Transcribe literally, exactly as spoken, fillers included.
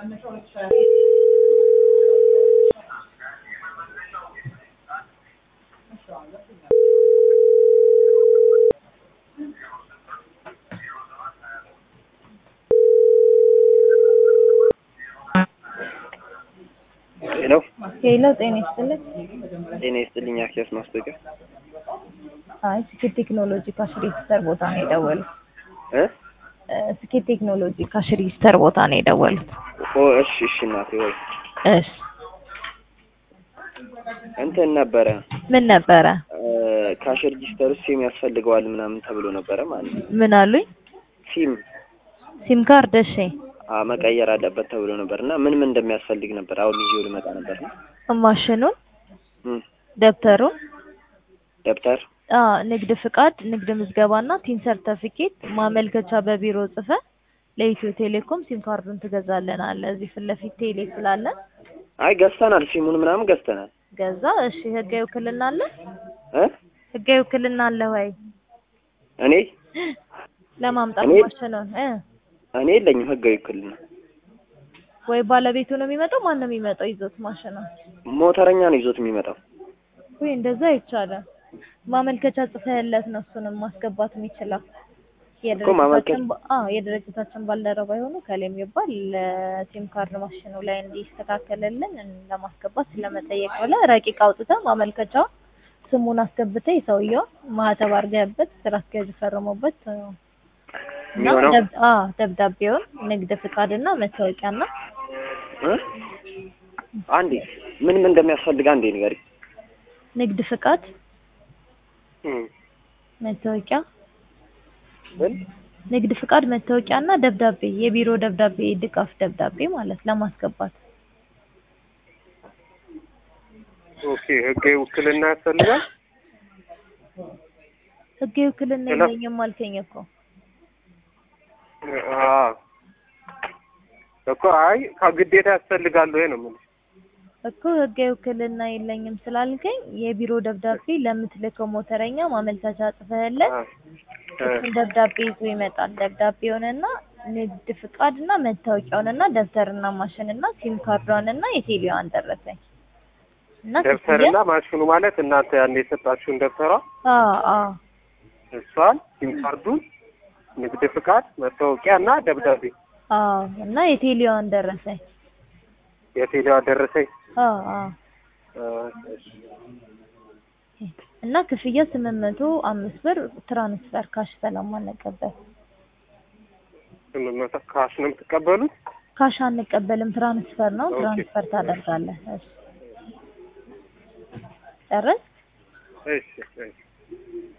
Hello. Hello, ጤና ይስጥልኝ። ጤና ይስጥልኝ። አክሰስ ማስታወቂያ። አይ ስኬት ቴክኖሎጂ ካሽ ሬጂስተር ቦታ ነው የደወሉት። እ ስኬት ቴክኖሎጂ ካሽ ሬጂስተር ቦታ ነው የደወሉት። ኦ እሺ እሺ እናቴ ወይ እሺ እንትን ነበረ። ምን ነበረ? ካሽ ሬጂስተር ሲም ያስፈልገዋል ምናምን ተብሎ ነበረ ማለት ነው። ምን አሉኝ? ሲም ሲም ካርድ እሺ አ መቀየር አለበት ተብሎ ነበርና ምን ምን እንደሚያስፈልግ ነበር። አሁን ይዤው ልመጣ ነበርና ማሽኑን እም ደብተሩን ደብተር አ ንግድ ፍቃድ፣ ንግድ ምዝገባና ቲን ሰርተፊኬት ማመልከቻ በቢሮ ጽፈ ለኢትዮ ቴሌኮም ሲም ካርዱን ትገዛለን አለ። እዚህ ፊት ለፊት ቴሌ ስላለ አይ ገዝተናል። ሲሙን ምናምን ገዝተናል። ገዛ እሺ። ህጋዊ ውክልና አለ? እ ህጋዊ ውክልና አለ ወይ? እኔ ለማምጣት ማሽኑን እ እኔ የለኝም ህጋዊ ውክልና። ወይ ባለቤቱ ነው የሚመጣው? ማን ነው የሚመጣው ይዞት ማሽኑን? ሞተረኛ ነው ይዞት የሚመጣው። ወይ እንደዛ አይቻልም። ማመልከቻ ጽፈህለት ነው እሱንም ማስገባት የሚችለው። የድርጅታችን አዎ የድርጅታችን ባልደረባ የሆኑ ከለም ይባል ለሲም ካርድ ማሽኑ ላይ እንዲስተካከለልን ለማስገባት ስለመጠየቅ ብለ ረቂቅ አውጥተህ ማመልከቻው ስሙን አስገብተህ ይሰውየው ማህተብ አድርገህበት ስራ አስኪያጅ ፈርሞበት ነው ደብ አ ደብዳቤውን ንግድ ፍቃድና መታወቂያና እ አንዴ ምን ምን እንደሚያስፈልግ አንዴ ንገሪ። ንግድ ፍቃድ እም መታወቂያ ምን ንግድ ፍቃድ መታወቂያና ደብዳቤ የቢሮ ደብዳቤ ድጋፍ ደብዳቤ ማለት ለማስገባት። ኦኬ ህጋዊ ውክልና ያስፈልጋል? ህጋዊ ውክልና የለኝም አልከኝ እኮ። አዎ እኮ አይ ከግዴታ ያስፈልጋል ወይ ነው የምልሽ እኮ። ህጋዊ ውክልና የለኝም ስላልከኝ የቢሮ ደብዳቤ ለምትልከው ሞተረኛ ማመልከቻ ጽፈህለት እሱን ደብዳቤ ይዞ ይመጣል። ደብዳቤውንና ንግድ ፍቃድና መታወቂያውንና ደብተርና ማሽንና ሲም ካርዷንና የቴሌዋን ደረሰኝ እና ደብተርና ማሽኑ ማለት እናንተ ያን የሰጣችሁን ደብተሯ አዎ አዎ እሷን ሲም ካርዱን ንግድ ፍቃድ መታወቂያና ደብዳቤ አዎ እና የቴሌዋን ደረሰኝ የቴሌዋ ደረሰኝ አዎ አዎ እና ክፍያ ስምንት መቶ አምስት ብር ትራንስፈር ካሽ ስለማንቀበል። ስምንት መቶ ካሽ ነው የምትቀበሉት? ካሽ አንቀበልም፣ ትራንስፈር ነው። ትራንስፈር ታደርጋለህ። እሺ ጨረስክ? እሺ እሺ